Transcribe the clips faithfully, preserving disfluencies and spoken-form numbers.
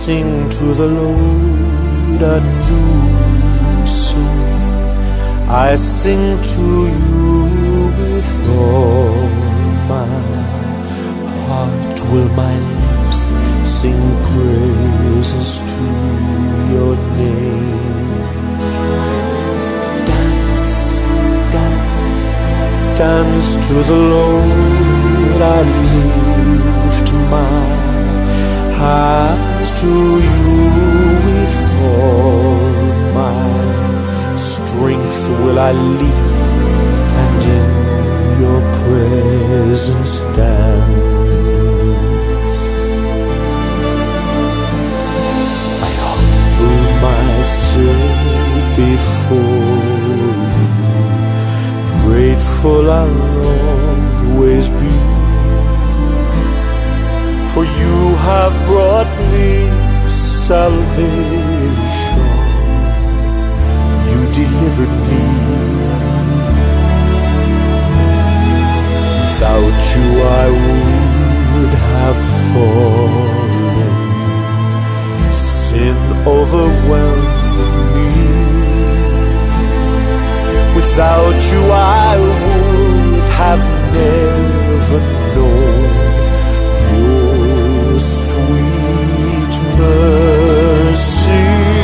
sing to the Lord a new song. I sing to you with all my heart. Will my lips sing praises to your name? Dance, dance, dance to the Lord. I lift my hands to you with all my strength. Will I leap and in your presence dance? I humble myself before you, grateful I'll always be. For you have brought me salvation, you delivered me. Without you I would have fallen, sin overwhelmed me. Without you I would have never known your sweet mercy.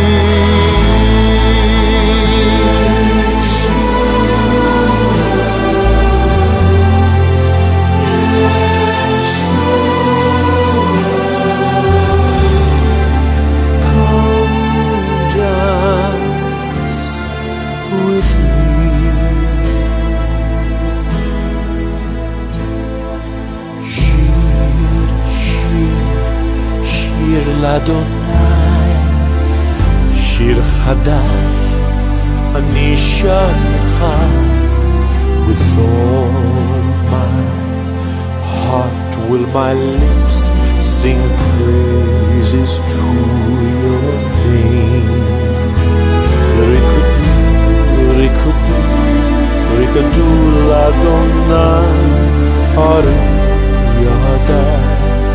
לאדוני שיר חדש אני שר לך. With all my heart will my lips sing praises to your name. ריקדו, ריקדו, ריקדו לאדוני ארי יהודי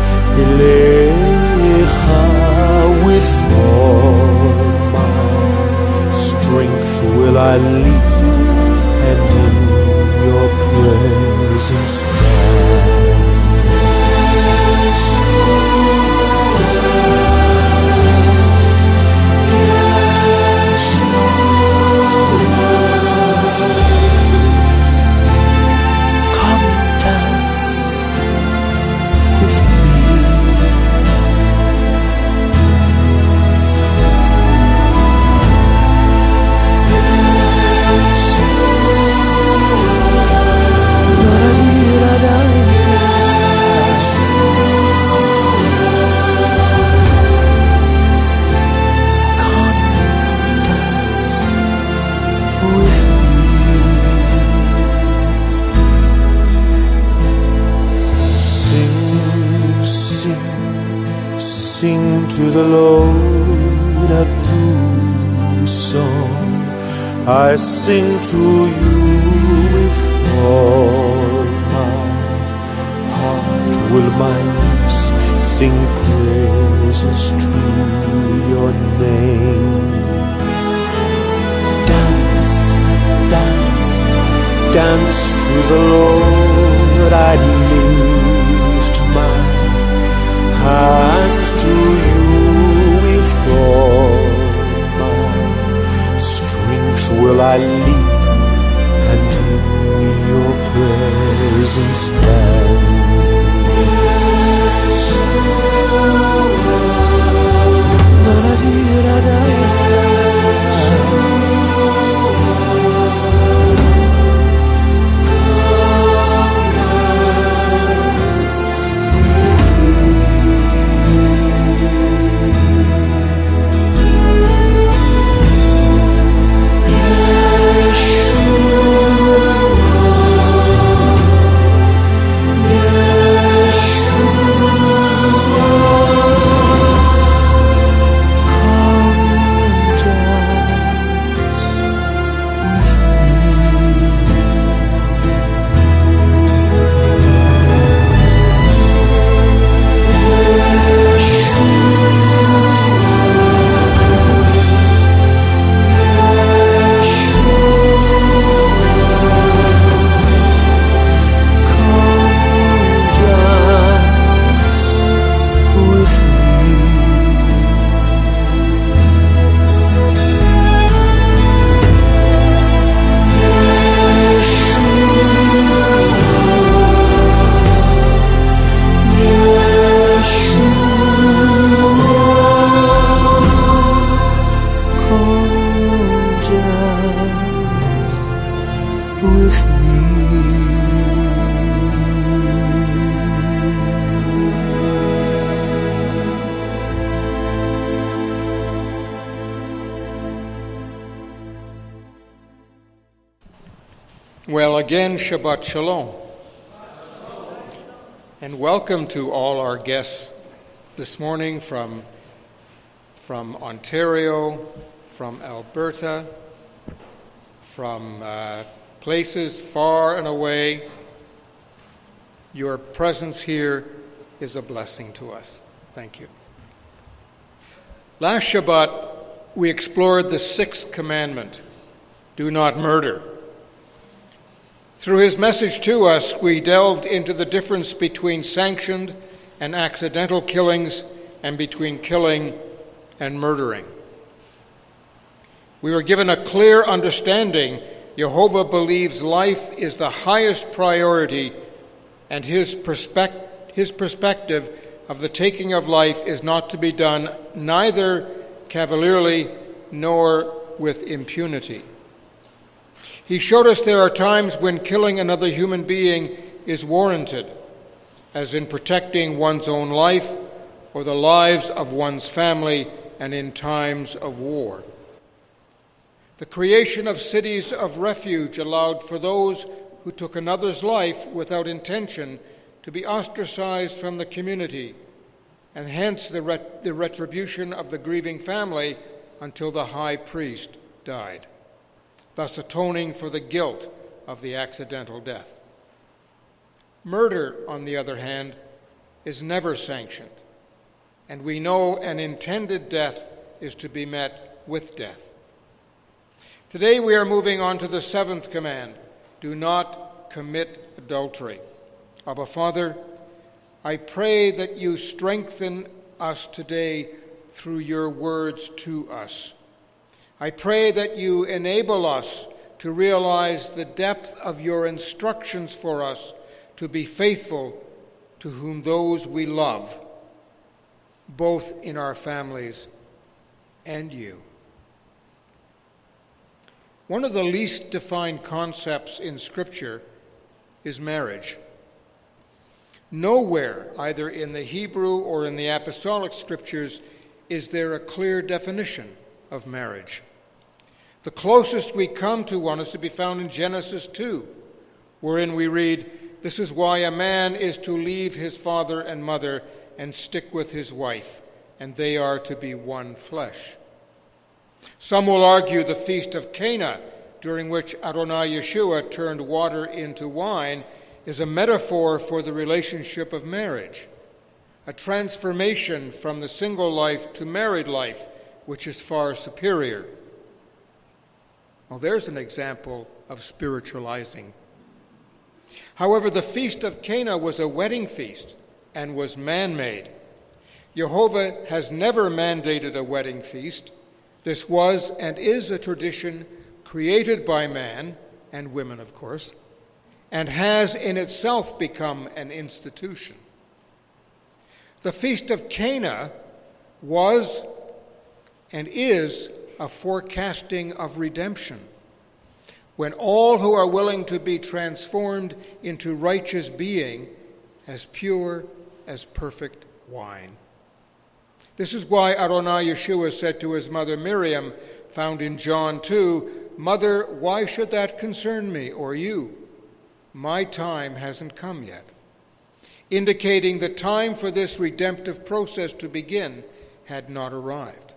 with all my strength will I leap and in your presence dance. Come dance with me. Sing to the Lord a new song. I sing to you with all my heart. Will my lips sing praises to your name? Dance, dance, dance to the Lord. I lift my hands to you with all my strength will I leap and in your presence dance. Well, again, Shabbat Shalom. And welcome to all our guests this morning from, from Ontario, from Alberta, from uh, places far and away. Your presence here is a blessing to us. Thank you. Last Shabbat, we explored the sixth commandment, do not murder. Through his message to us, we delved into the difference between sanctioned and accidental killings and between killing and murdering. We were given a clear understanding Jehovah believes life is the highest priority, and his, perspect- his perspective of the taking of life is not to be done neither cavalierly nor with impunity. He showed us there are times when killing another human being is warranted, as in protecting one's own life or the lives of one's family and in times of war. The creation of cities of refuge allowed for those who took another's life without intention to be ostracized from the community, and hence the, ret- the retribution of the grieving family until the high priest died, thus atoning for the guilt of the accidental death. Murder, on the other hand, is never sanctioned, and we know an intended death is to be met with death. Today we are moving on to the seventh command, do not commit adultery. Abba Father, I pray that you strengthen us today through your words to us. I pray that you enable us to realize the depth of your instructions for us to be faithful to whom those we love, both in our families and you. One of the least defined concepts in Scripture is marriage. Nowhere, either in the Hebrew or in the Apostolic Scriptures, is there a clear definition of marriage. The closest we come to one is to be found in Genesis two, wherein we read, "This is why a man is to leave his father and mother and stick with his wife, and they are to be one flesh." Some will argue the Feast of Cana, during which Adonai Yeshua turned water into wine, is a metaphor for the relationship of marriage, a transformation from the single life to married life, which is far superior. Well, there's an example of spiritualizing. However, the Feast of Cana was a wedding feast and was man-made. Jehovah has never mandated a wedding feast. This was and is a tradition created by man, and women, of course, and has in itself become an institution. The Feast of Cana was and is a forecasting of redemption, when all who are willing to be transformed into righteous being as pure as perfect wine. This is why Adonai Yeshua said to his mother Miriam, found in John two, "Mother, why should that concern me or you? My time hasn't come yet," indicating the time for this redemptive process to begin had not arrived.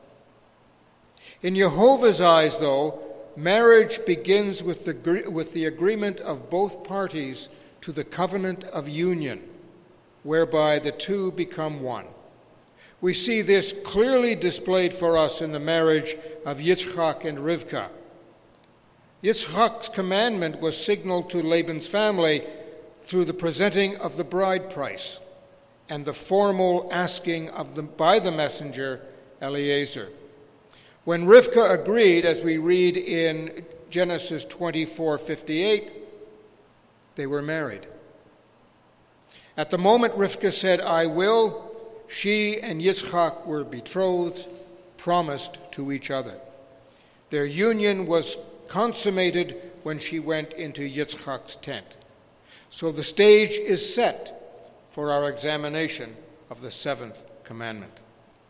In Jehovah's eyes, though, marriage begins with the, with the agreement of both parties to the covenant of union, whereby the two become one. We see this clearly displayed for us in the marriage of Yitzchak and Rivka. Yitzchak's commandment was signaled to Laban's family through the presenting of the bride price and the formal asking of the, by the messenger Eliezer. When Rivka agreed, as we read in Genesis twenty-four fifty-eight, they were married. At the moment Rivka said, "I will," she and Yitzchak were betrothed, promised to each other. Their union was consummated when she went into Yitzchak's tent. So the stage is set for our examination of the seventh commandment.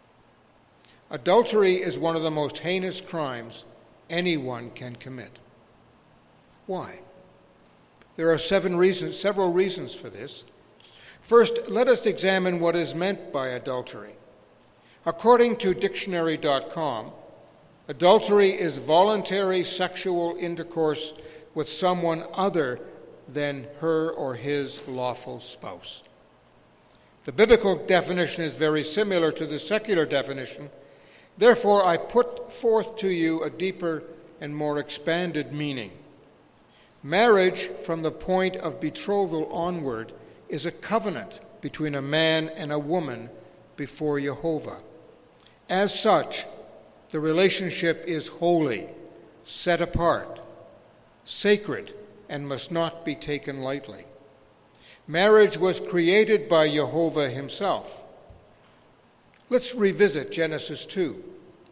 Adultery is one of the most heinous crimes anyone can commit. Why? There are seven reasons, several reasons for this. First, let us examine what is meant by adultery. According to dictionary dot com, adultery is voluntary sexual intercourse with someone other than her or his lawful spouse. The biblical definition is very similar to the secular definition. Therefore, I put forth to you a deeper and more expanded meaning. Marriage, from the point of betrothal onward, is a covenant between a man and a woman before Jehovah. As such, the relationship is holy, set apart, sacred, and must not be taken lightly. Marriage was created by Jehovah himself. Let's revisit Genesis two.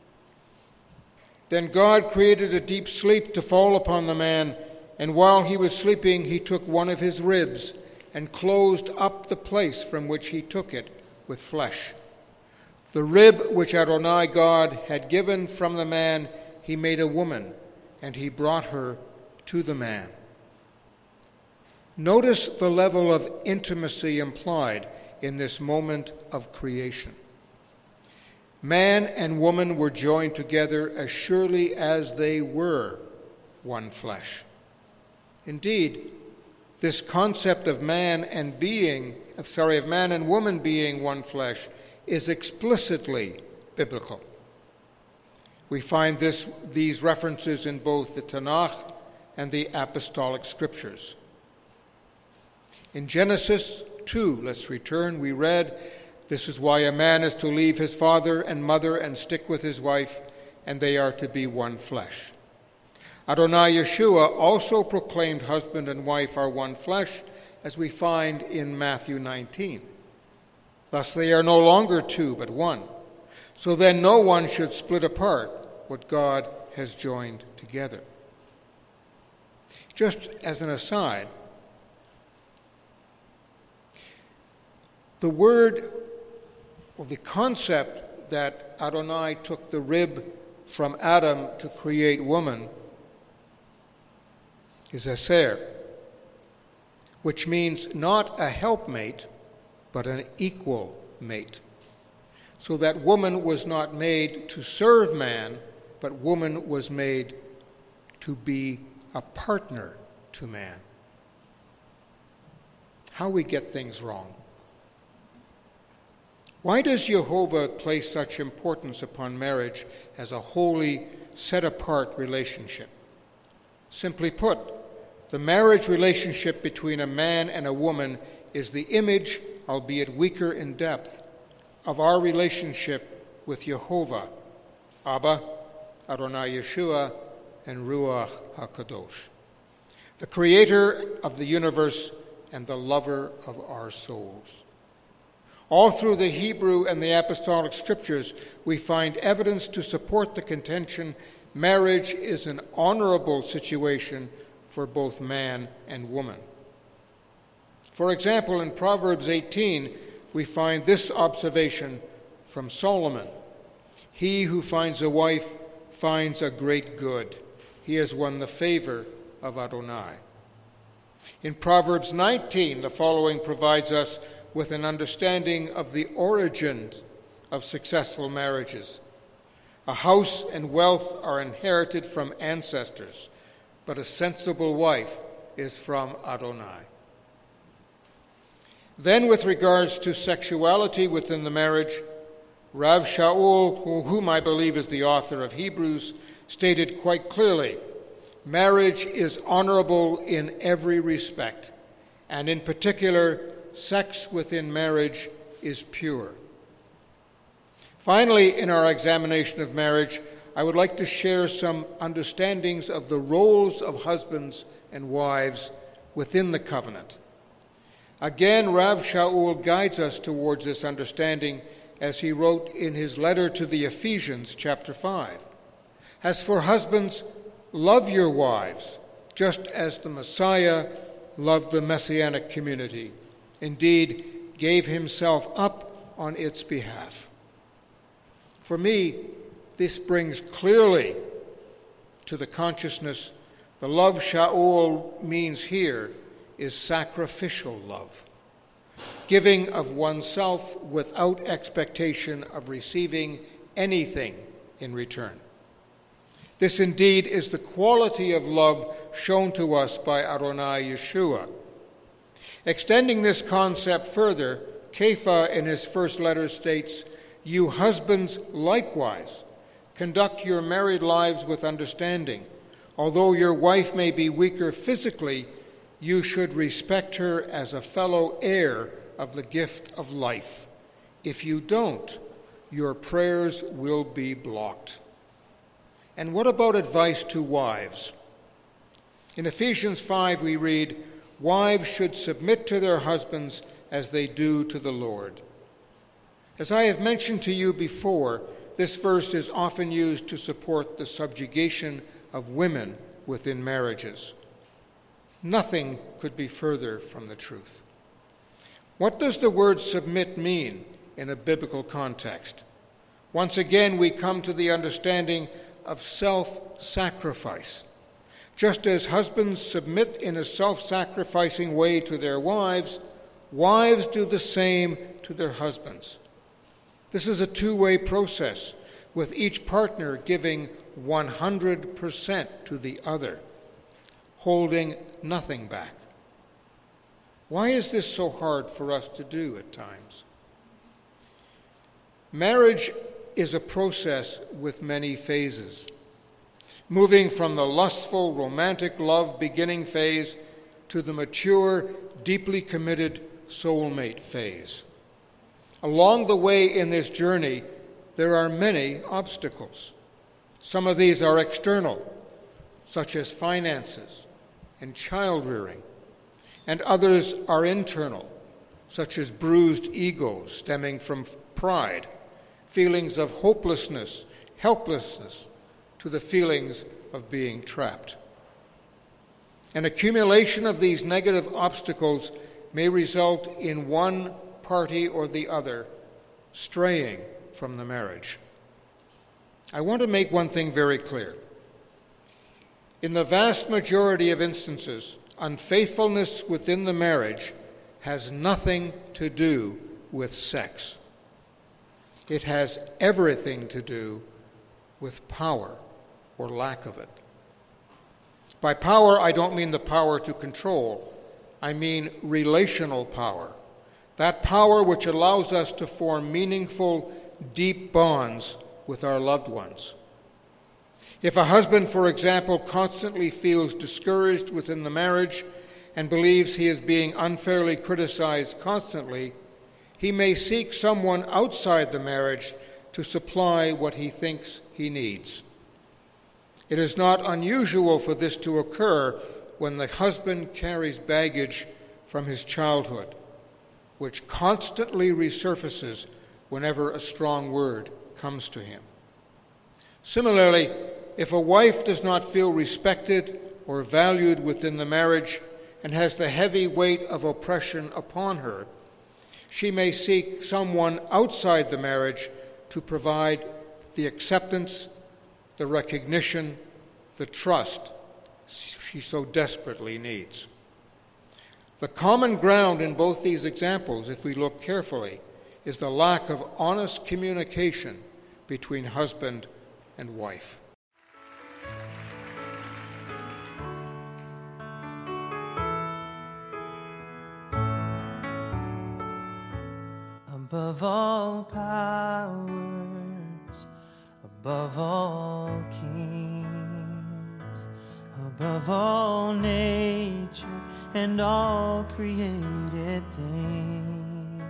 Then God created a deep sleep to fall upon the man, and while he was sleeping, he took one of his ribs and closed up the place from which he took it with flesh. The rib which Adonai God had given from the man, he made a woman, and he brought her to the man. Notice the level of intimacy implied in this moment of creation. Man and woman were joined together as surely as they were one flesh. Indeed, this concept of man and being, sorry, of man and woman being one flesh is explicitly biblical. We find this, these references in both the Tanakh and the Apostolic Scriptures. In Genesis two, let's return, we read, "This is why a man is to leave his father and mother and stick with his wife, and they are to be one flesh." Adonai Yeshua also proclaimed husband and wife are one flesh, as we find in Matthew nineteen. Thus they are no longer two, but one. So then no one should split apart what God has joined together. Just as an aside, the word or the concept that Adonai took the rib from Adam to create woman is eser, which means not a helpmate, but an equal mate. So that woman was not made to serve man, but woman was made to be a partner to man. How we get things wrong. Why does Jehovah place such importance upon marriage as a holy, set-apart relationship? Simply put, the marriage relationship between a man and a woman is the image, albeit weaker in depth, of our relationship with Jehovah, Abba, Adonai Yeshua, and Ruach HaKadosh, the creator of the universe and the lover of our souls. All through the Hebrew and the Apostolic Scriptures, we find evidence to support the contention marriage is an honorable situation for both man and woman. For example, in Proverbs eighteen, we find this observation from Solomon: "He who finds a wife finds a great good. He has won the favor of Adonai." In Proverbs nineteen, the following provides us with an understanding of the origins of successful marriages. "A house and wealth are inherited from ancestors, but a sensible wife is from Adonai." Then, with regards to sexuality within the marriage, Rav Shaul, whom I believe is the author of Hebrews, stated quite clearly, marriage is honorable in every respect, and in particular, sex within marriage is pure. Finally, in our examination of marriage, I would like to share some understandings of the roles of husbands and wives within the covenant. Again, Rav Shaul guides us towards this understanding as he wrote in his letter to the Ephesians, chapter five. "As for husbands, love your wives, just as the Messiah loved the Messianic community, indeed gave himself up on its behalf." For me, this brings clearly to the consciousness the love Shaul means here is sacrificial love, giving of oneself without expectation of receiving anything in return. This indeed is the quality of love shown to us by Adonai Yeshua. Extending this concept further, Kepha in his first letter states, "You husbands likewise conduct your married lives with understanding. Although your wife may be weaker physically, you should respect her as a fellow heir of the gift of life. If you don't, your prayers will be blocked." And what about advice to wives? In Ephesians five we read, "Wives should submit to their husbands as they do to the Lord." As I have mentioned to you before, this verse is often used to support the subjugation of women within marriages. Nothing could be further from the truth. What does the word submit mean in a biblical context? Once again, we come to the understanding of self-sacrifice. Just as husbands submit in a self-sacrificing way to their wives, wives do the same to their husbands. This is a two-way process, with each partner giving one hundred percent to the other, holding nothing back. Why is this so hard for us to do at times? Marriage is a process with many phases, moving from the lustful, romantic love beginning phase to the mature, deeply committed soulmate phase. Along the way in this journey, there are many obstacles. Some of these are external, such as finances and child rearing, and others are internal, such as bruised egos stemming from pride, feelings of hopelessness, helplessness, to the feelings of being trapped. An accumulation of these negative obstacles may result in one party or the other straying from the marriage. I want to make one thing very clear. In the vast majority of instances, unfaithfulness within the marriage has nothing to do with sex. It has everything to do with power or lack of it. By power, I don't mean the power to control. I mean relational power. That power which allows us to form meaningful, deep bonds with our loved ones. If a husband, for example, constantly feels discouraged within the marriage and believes he is being unfairly criticized constantly, he may seek someone outside the marriage to supply what he thinks he needs. It is not unusual for this to occur when the husband carries baggage from his childhood, which constantly resurfaces whenever a strong word comes to him. Similarly, if a wife does not feel respected or valued within the marriage and has the heavy weight of oppression upon her, she may seek someone outside the marriage to provide the acceptance, the recognition, the trust she so desperately needs. The common ground in both these examples, if we look carefully, is the lack of honest communication between husband and wife. Above all powers, above all kings, above all nature and all created things,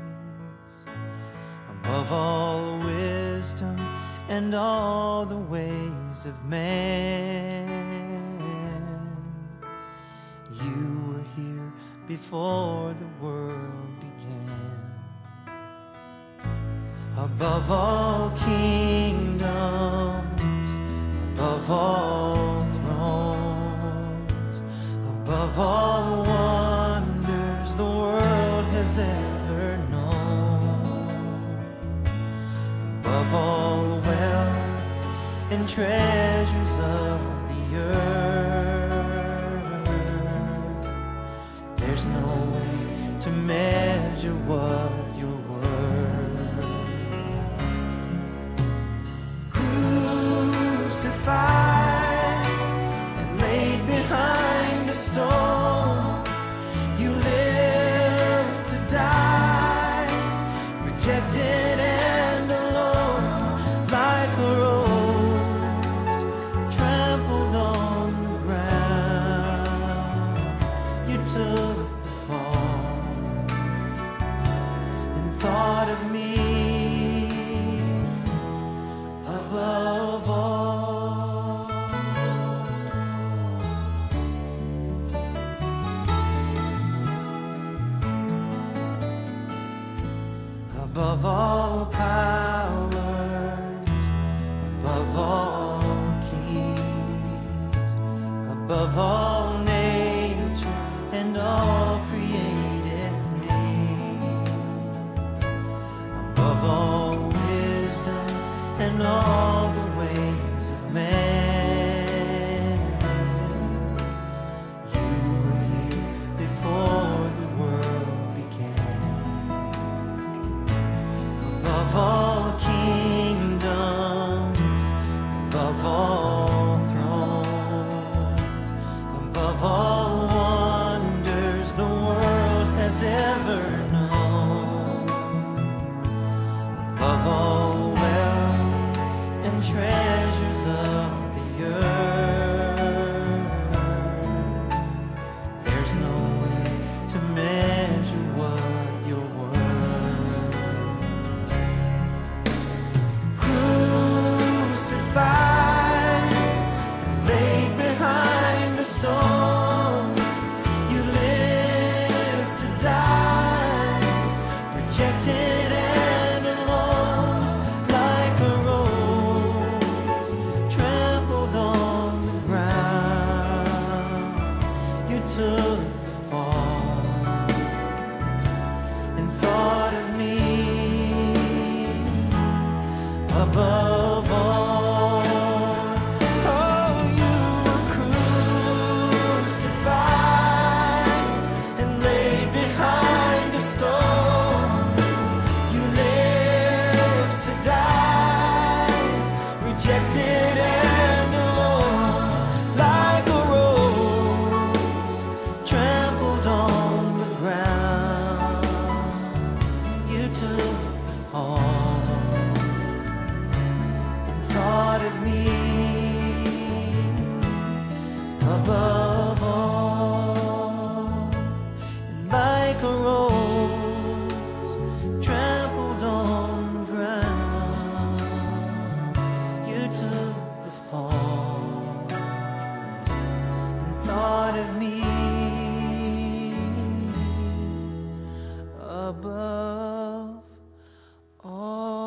above all wisdom and all the ways of man, you were here before the world began. Above all kingdoms, above all thrones, above all wonders the world has ever known, above all wealth and treasures of the earth, there There's no way to measure what you're worth. Crucified and laid behind a stone, you lived to die, rejected and alone, like a rose trampled on the ground. You took the fall and thought of me above all. Above all powers, above all kings, above all nature and all created things, above all wisdom and all the ways of man. You were here before the world began. Above all kingdoms, above all thrones, above all wonders the world has ever known, above all wealth and treasures of the earth, there's no way to measure what you're worth. Crucified, laid behind a stone, you lived to die, rejected and alone, like a rose trampled on the ground. You took the fall and thought of me above all. Oh, you were crucified and laid behind a stone. You lived to die, rejected and alone, like a rose trampled on the ground. You took the fall and thought of me above all, like a rose trampled on the ground. You took the fall and thought of me above all.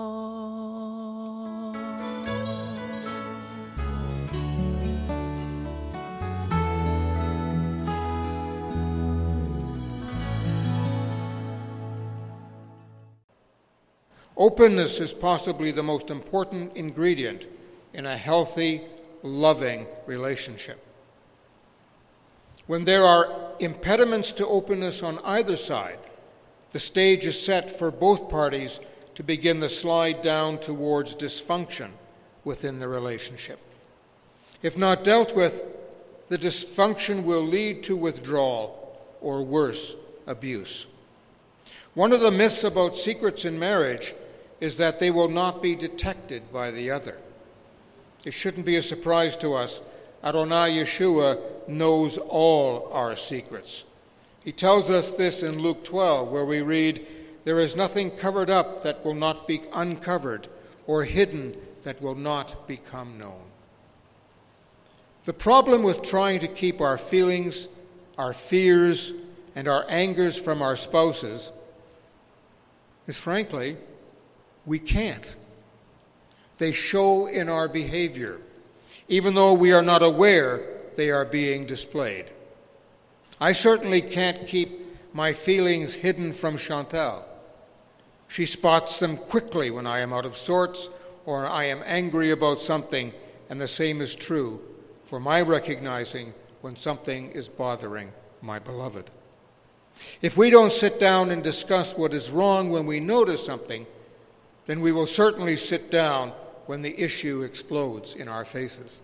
Openness is possibly the most important ingredient in a healthy, loving relationship. When there are impediments to openness on either side, the stage is set for both parties to begin the slide down towards dysfunction within the relationship. If not dealt with, the dysfunction will lead to withdrawal or worse, abuse. One of the myths about secrets in marriage is that they will not be detected by the other. It shouldn't be a surprise to us. Adonai Yeshua knows all our secrets. He tells us this in Luke twelve, where we read, "There is nothing covered up that will not be uncovered, or hidden that will not become known." The problem with trying to keep our feelings, our fears, and our angers from our spouses is, frankly, we can't. They show in our behavior, even though we are not aware they are being displayed. I certainly can't keep my feelings hidden from Chantal. She spots them quickly when I am out of sorts or I am angry about something, and the same is true for my recognizing when something is bothering my beloved. If we don't sit down and discuss what is wrong when we notice something, then we will certainly sit down when the issue explodes in our faces.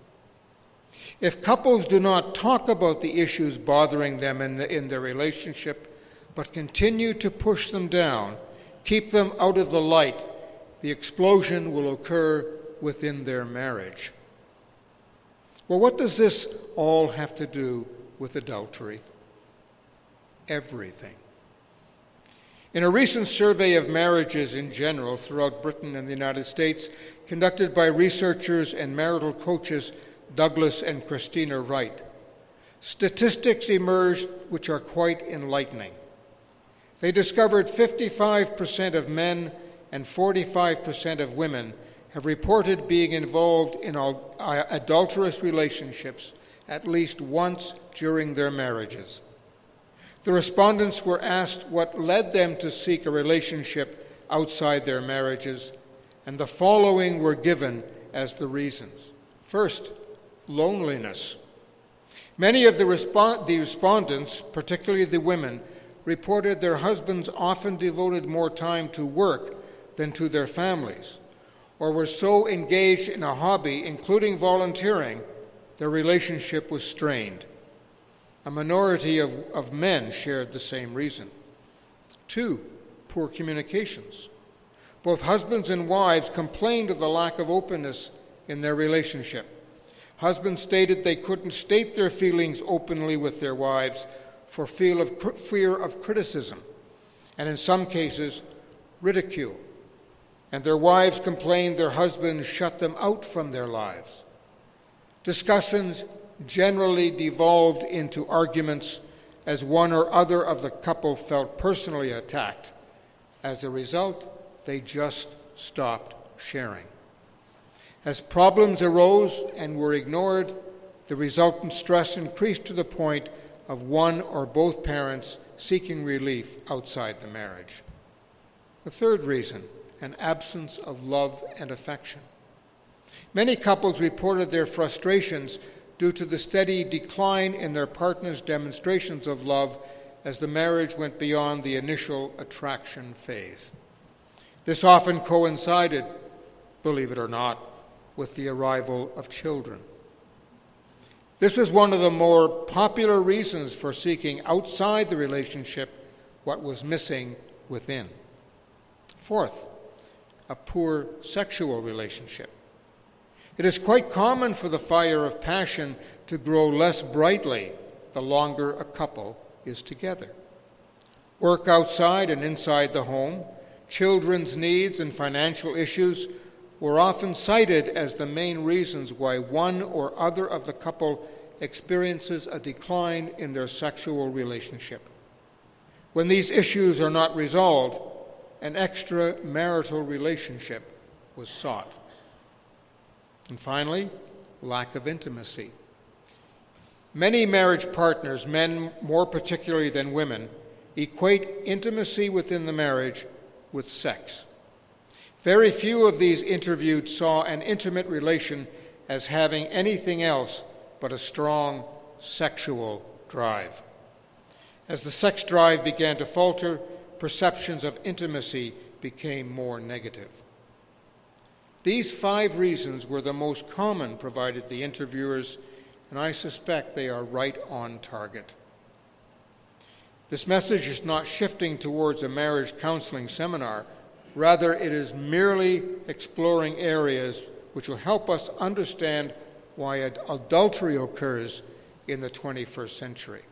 If couples do not talk about the issues bothering them in, the, in their relationship, but continue to push them down, keep them out of the light, the explosion will occur within their marriage. Well, what does this all have to do with adultery? Everything. In a recent survey of marriages in general throughout Britain and the United States, conducted by researchers and marital coaches Douglas and Christina Wright, statistics emerged which are quite enlightening. They discovered fifty-five percent of men and forty-five percent of women have reported being involved in adulterous relationships at least once during their marriages. The respondents were asked what led them to seek a relationship outside their marriages, and the following were given as the reasons. First, loneliness. Many of the, respond- the respondents, particularly the women, reported their husbands often devoted more time to work than to their families, or were so engaged in a hobby, including volunteering, their relationship was strained. A minority of, of men shared the same reason. Two, poor communications. Both husbands and wives complained of the lack of openness in their relationship. Husbands stated they couldn't state their feelings openly with their wives for fear of, fear of criticism, and in some cases, ridicule. And their wives complained their husbands shut them out from their lives. Discussions generally devolved into arguments as one or other of the couple felt personally attacked. As a result, they just stopped sharing. As problems arose and were ignored, the resultant stress increased to the point of one or both parents seeking relief outside the marriage. The third reason, an absence of love and affection. Many couples reported their frustrations due to the steady decline in their partner's demonstrations of love as the marriage went beyond the initial attraction phase. This often coincided, believe it or not, with the arrival of children. This was one of the more popular reasons for seeking outside the relationship what was missing within. Fourth, a poor sexual relationship. It is quite common for the fire of passion to grow less brightly the longer a couple is together. Work outside and inside the home, children's needs and financial issues were often cited as the main reasons why one or other of the couple experiences a decline in their sexual relationship. When these issues are not resolved, an extramarital relationship was sought. And finally, lack of intimacy. Many marriage partners, men more particularly than women, equate intimacy within the marriage with sex. Very few of these interviewed saw an intimate relation as having anything else but a strong sexual drive. As the sex drive began to falter, perceptions of intimacy became more negative. These five reasons were the most common, provided the interviewers, and I suspect they are right on target. This message is not shifting towards a marriage counseling seminar. Rather, it is merely exploring areas which will help us understand why ad- adultery occurs in the twenty-first century.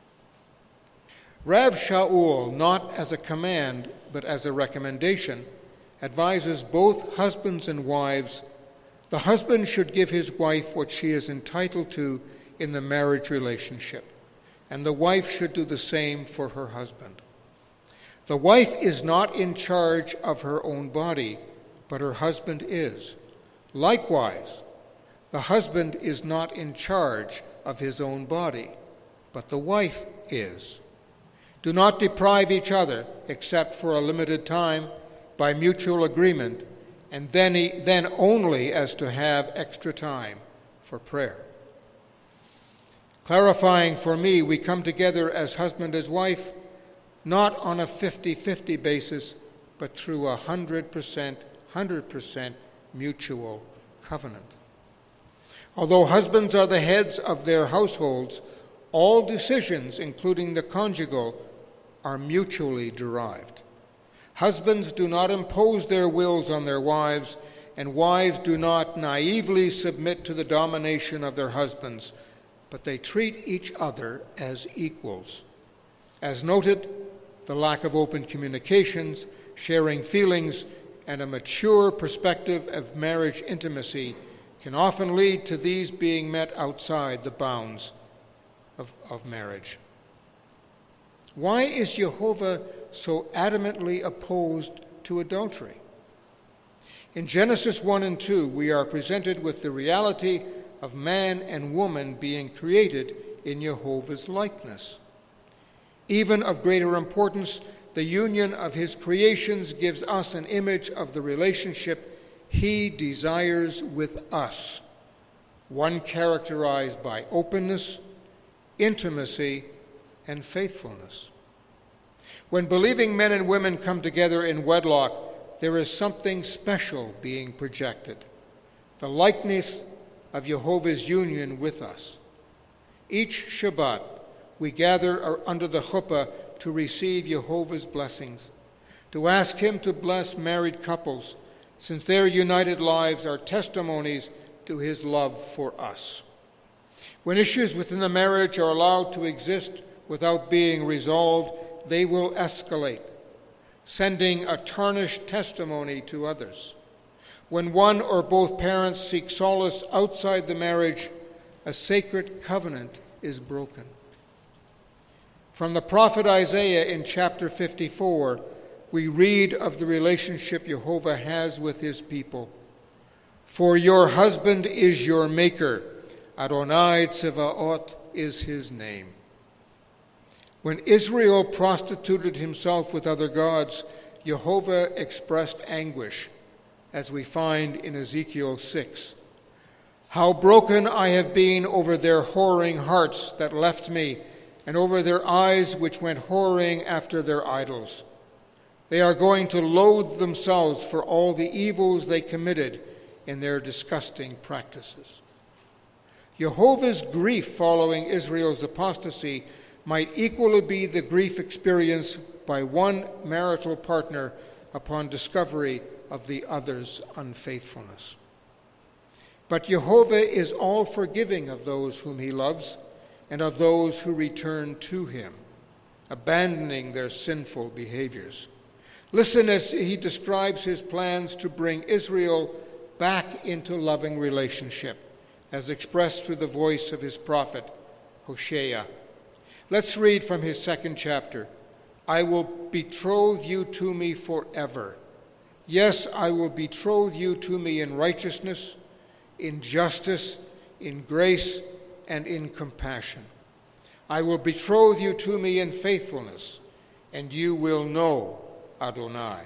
Rav Shaul, not as a command but as a recommendation, advises both husbands and wives. The husband should give his wife what she is entitled to in the marriage relationship, and the wife should do the same for her husband. The wife is not in charge of her own body, but her husband is. Likewise, the husband is not in charge of his own body, but the wife is. Do not deprive each other, except for a limited time, by mutual agreement, and then, he, then only as to have extra time for prayer. Clarifying for me, we come together as husband and wife, not on a fifty-fifty basis, but through a one hundred percent, one hundred percent mutual covenant. Although husbands are the heads of their households, all decisions, including the conjugal, are mutually derived. Husbands do not impose their wills on their wives, and wives do not naively submit to the domination of their husbands, but they treat each other as equals. As noted, the lack of open communications, sharing feelings, and a mature perspective of marriage intimacy can often lead to these being met outside the bounds of, of marriage. Why is Jehovah so adamantly opposed to adultery? In Genesis one and two, we are presented with the reality of man and woman being created in Jehovah's likeness. Even of greater importance, the union of his creations gives us an image of the relationship he desires with us, one characterized by openness, intimacy, and faithfulness. When believing men and women come together in wedlock, there is something special being projected, the likeness of Jehovah's union with us. Each Shabbat, we gather under the chuppah to receive Jehovah's blessings, to ask him to bless married couples, since their united lives are testimonies to his love for us. When issues within the marriage are allowed to exist without being resolved, they will escalate, sending a tarnished testimony to others. When one or both parents seek solace outside the marriage, a sacred covenant is broken. From the prophet Isaiah in chapter fifty-four, we read of the relationship Jehovah has with his people. For your husband is your maker, Adonai Tsevaot is his name. When Israel prostituted himself with other gods, Jehovah expressed anguish, as we find in Ezekiel six. How broken I have been over their whoring hearts that left me, and over their eyes which went whoring after their idols. They are going to loathe themselves for all the evils they committed in their disgusting practices. Jehovah's grief following Israel's apostasy might equally be the grief experienced by one marital partner upon discovery of the other's unfaithfulness. But Jehovah is all forgiving of those whom he loves and of those who return to him, abandoning their sinful behaviors. Listen as he describes his plans to bring Israel back into loving relationship, as expressed through the voice of his prophet, Hosea. Let's read from his second chapter. I will betroth you to me forever. Yes, I will betroth you to me in righteousness, in justice, in grace, and in compassion. I will betroth you to me in faithfulness, and you will know Adonai.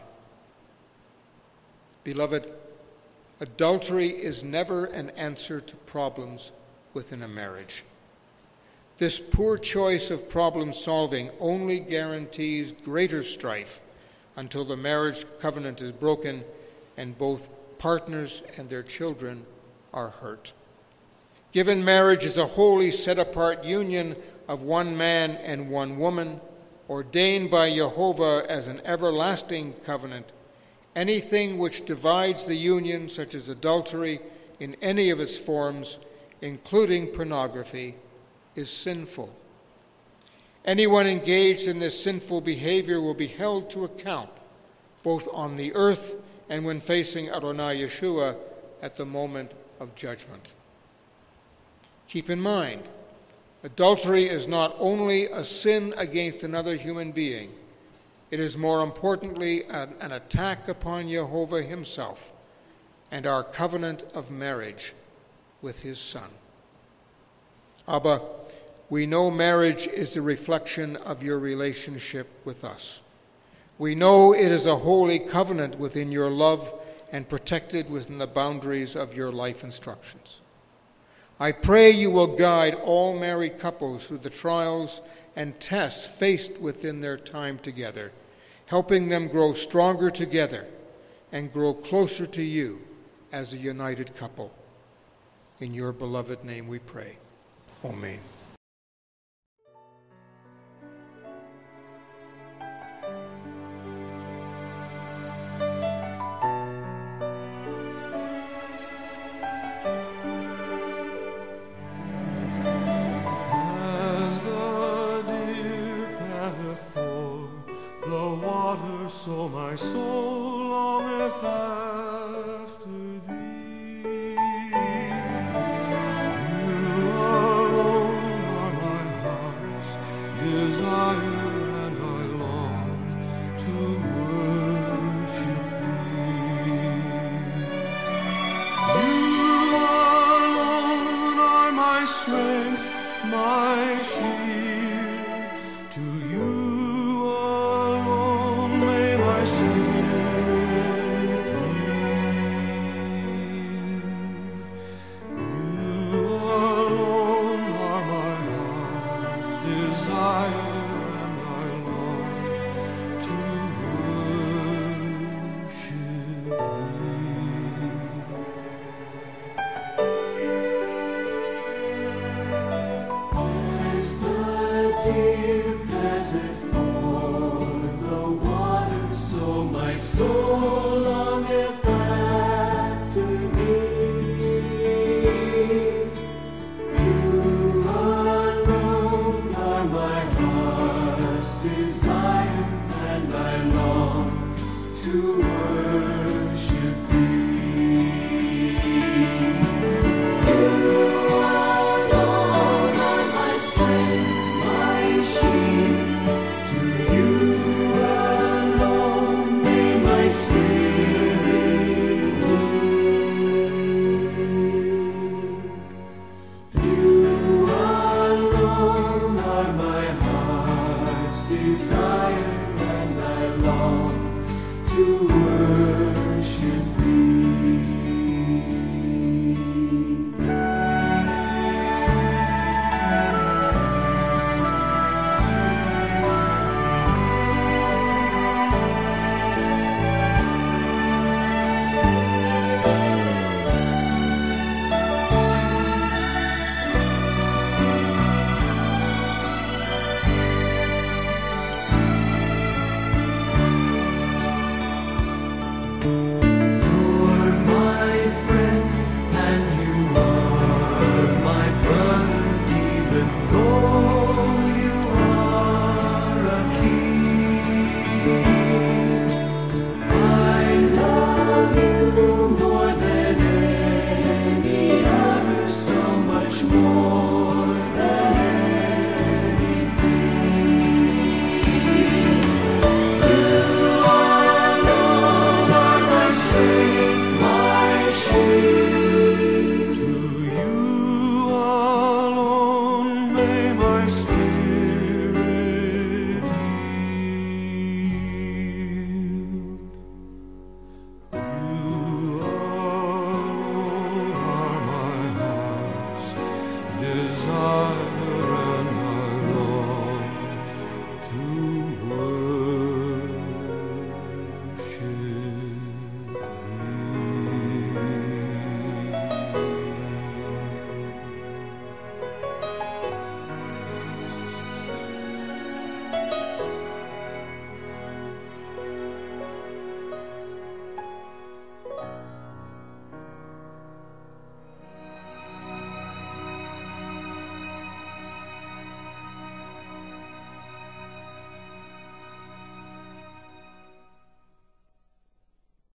Beloved, adultery is never an answer to problems within a marriage. This poor choice of problem solving only guarantees greater strife until the marriage covenant is broken and both partners and their children are hurt. Given marriage is a holy, set-apart union of one man and one woman, ordained by Jehovah as an everlasting covenant, anything which divides the union, such as adultery in any of its forms, including pornography, is sinful. Anyone engaged in this sinful behavior will be held to account, both on the earth and when facing Adonai Yeshua at the moment of judgment. Keep in mind, adultery is not only a sin against another human being, it is more importantly an, an attack upon Jehovah himself and our covenant of marriage with his Son. Abba, we know marriage is the reflection of your relationship with us. We know it is a holy covenant within your love and protected within the boundaries of your life instructions. I pray you will guide all married couples through the trials and tests faced within their time together, helping them grow stronger together and grow closer to you as a united couple. In your beloved name we pray. Amen.